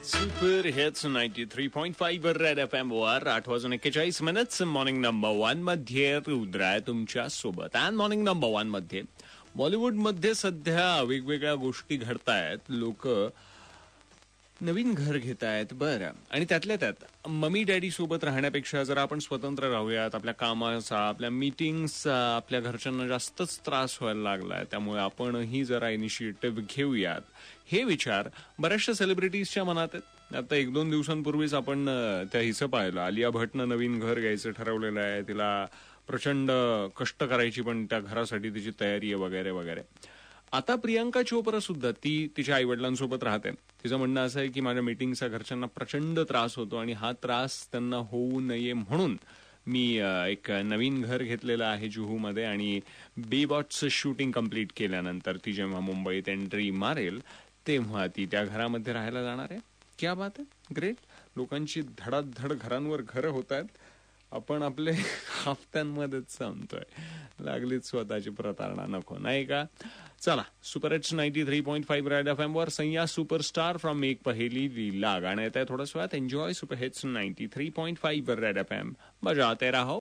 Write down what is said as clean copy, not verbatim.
Super hits 93.5 वर red FM वर 8:41 morning number 1 मध्ये रुद्र आहे तुमच्या सोबत. अँड मॉर्निंग नंबर 1 मध्ये बॉलिवूडमध्ये सध्या वेगवेगळ्या गोष्टी घडतायत. लोक नवीन घर घेत आहेत. बरं, आणि त्यातल्या त्यात मम्मी डॅडी सोबत राहण्यापेक्षा जर आपण स्वतंत्र राहूयात, आपल्या कामाचा, आपल्या मीटिंग्सचा आपल्या घरच्यांना जास्तच त्रास व्हायला लागलाय, त्यामुळे आपणही जरा इनिशिएटिव्ह घेऊयात, हे विचार बऱ्याचशा सेलिब्रिटीजच्या मनात आहेत. आता 1-2 दिवसांपूर्वीच आपण त्या हिचं पाहिलं, आलिया भट्टनं नवीन घर घ्यायचं ठरवलेलं आहे. तिला प्रचंड कष्ट करायची पण त्या घरासाठी तिची तयारी आहे वगैरे वगैरे. आता प्रियांका चोप्रा सुद्धा ती तिच्या आईवडिलांसोबत राहते. तिचं म्हणणं असं आहे की माझ्या मीटिंगचा घरच्यांना प्रचंड त्रास होतो आणि हा त्रास त्यांना होऊ नये म्हणून मी एक नवीन घर घेतलेलं आहे जुहूमध्ये, आणि बेबॉटचं शूटिंग कम्प्लीट केल्यानंतर ती जेव्हा मुंबईत एंट्री मारेल तेव्हा ती त्या घरामध्ये राहायला जाणार आहे. क्या बात आहे, ग्रेट. लोकांची धडाधड घरांवर घरं होत आहेत, आपण आपले हफ्त्यांमध्येच सांगतोय. लागलीच स्वतःची प्रतारणा, नको नाही का. चला, सुपर हिट्स 93.5 रेड FM वर सय्या सुपरस्टार फ्रॉम एक पहेली लीला गाणं येत आहे थोड्याच वेळात. Enjoy super hits 93.5 red FM, बजाते रहो.